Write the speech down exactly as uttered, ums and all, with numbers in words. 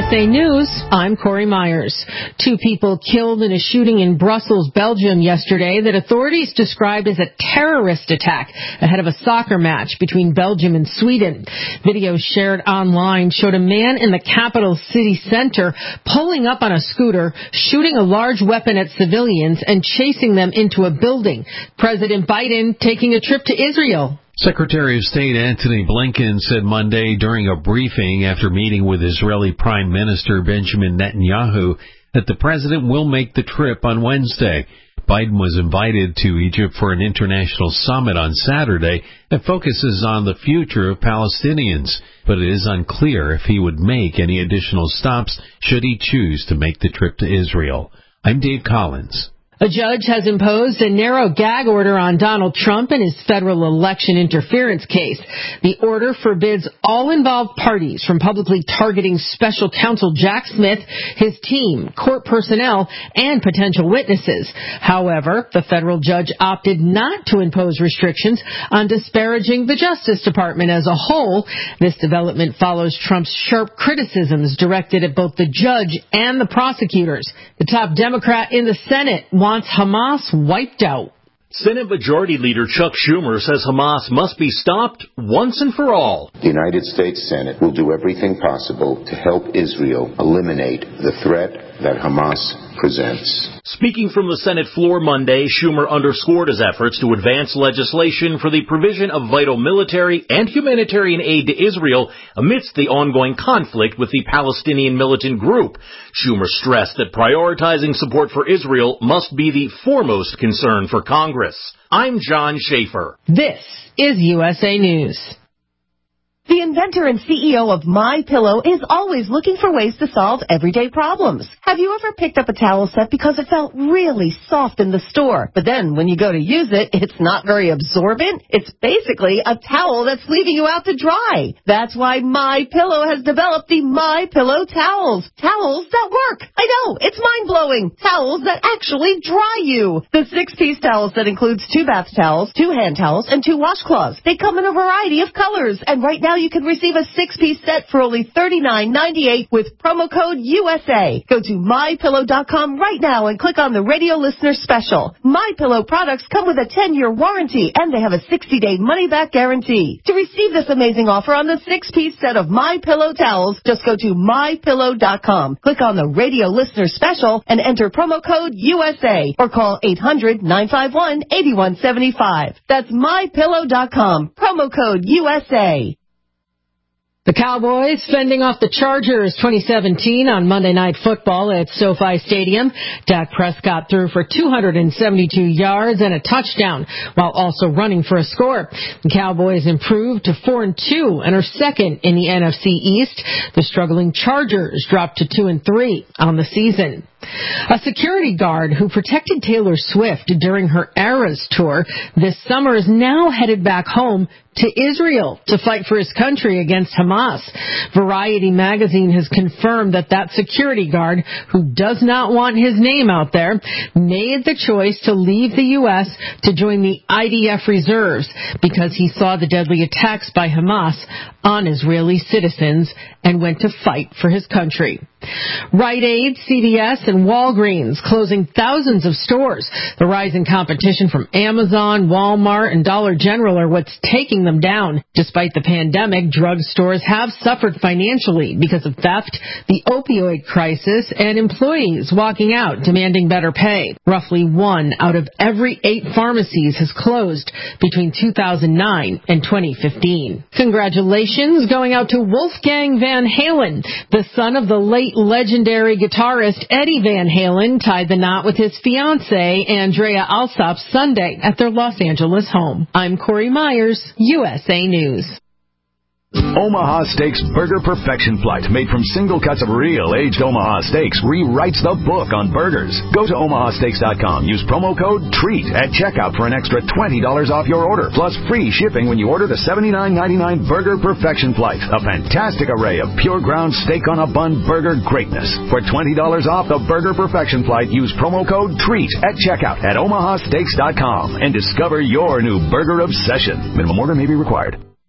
A News, I'm Corey Myers. Two people killed in a shooting in Brussels, Belgium yesterday that authorities described as a terrorist attack ahead of a soccer match between Belgium and Sweden. Videos shared online showed a man in the capital city center pulling up on a scooter, shooting a large weapon at civilians and chasing them into a building. President Biden taking a trip to Israel. Secretary of State Antony Blinken said Monday during a briefing after meeting with Israeli Prime Minister Benjamin Netanyahu that the president will make the trip on Wednesday. Biden was invited to Egypt for an international summit on Saturday that focuses on the future of Palestinians, but it is unclear if he would make any additional stops should he choose to make the trip to Israel. I'm Dave Collins. A judge has imposed a narrow gag order on Donald Trump in his federal election interference case. The order forbids all involved parties from publicly targeting special counsel Jack Smith, his team, court personnel, and potential witnesses. However, the federal judge opted not to impose restrictions on disparaging the Justice Department as a whole. This development follows Trump's sharp criticisms directed at both the judge and the prosecutors. The top Democrat in the Senate wants Hamas wiped out. Senate Majority Leader Chuck Schumer says Hamas must be stopped once and for all. The United States Senate will do everything possible to help Israel eliminate the threat that Hamas presents. Speaking from the Senate floor Monday, Schumer underscored his efforts to advance legislation for the provision of vital military and humanitarian aid to Israel amidst the ongoing conflict with the Palestinian militant group. Schumer stressed that prioritizing support for Israel must be the foremost concern for Congress. I'm John Schaefer. This is U S A News. The inventor and C E O of MyPillow is always looking for ways to solve everyday problems. Have you ever picked up a towel set because it felt really soft in the store, but then when you go to use it, it's not very absorbent? It's basically a towel that's leaving you out to dry. That's why MyPillow has developed the MyPillow towels. Towels that work. I know, it's mind-blowing. Towels that actually dry you. The six-piece towel set includes two bath towels, two hand towels, and two washcloths. They come in a variety of colors, and right now you can receive a six-piece set for only thirty-nine ninety-eight with promo code U S A. Go to my pillow dot com right now and click on the radio listener special. MyPillow products come with a ten-year warranty, and they have a sixty-day money-back guarantee. To receive this amazing offer on the six-piece set of MyPillow towels, just go to my pillow dot com. Click on the radio listener special and enter promo code U S A or call eight hundred nine five one eight one seven five. That's my pillow dot com. Promo code U S A. The Cowboys fending off the Chargers twenty seventeen on Monday Night Football at SoFi Stadium. Dak Prescott threw for two hundred seventy-two yards and a touchdown while also running for a score. The Cowboys improved to four and two and are second in the N F C East. The struggling Chargers dropped to two and three on the season. A security guard who protected Taylor Swift during her Eras tour this summer is now headed back home to Israel to fight for his country against Hamas. Variety magazine has confirmed that that security guard, who does not want his name out there, made the choice to leave the U S to join the I D F reserves because he saw the deadly attacks by Hamas on Israeli citizens and went to fight for his country. Rite Aid, C V S, and Walgreens closing thousands of stores. The rising competition from Amazon, Walmart, and Dollar General are what's taking them down. Despite the pandemic, drugstores have suffered financially because of theft, the opioid crisis, and employees walking out demanding better pay. Roughly one out of every eight pharmacies has closed between two thousand nine and twenty fifteen. Congratulations going out to Wolfgang Van Halen, the son of the late legendary guitarist Eddie Van Halen, tied the knot with his fiancée Andrea Alsop Sunday at their Los Angeles home. I'm Corey Myers, U S A News. Omaha Steaks Burger Perfection Flight, made from single cuts of real aged Omaha steaks, rewrites the book on burgers. Go to omaha steaks dot com. Use promo code TREAT at checkout for an extra twenty dollars off your order, plus free shipping when you order the seventy-nine ninety-nine Burger Perfection Flight, a fantastic array of pure ground steak on a bun burger greatness. For twenty dollars off the Burger Perfection Flight, use promo code TREAT at checkout at omaha steaks dot com and discover your new burger obsession. Minimum order may be required.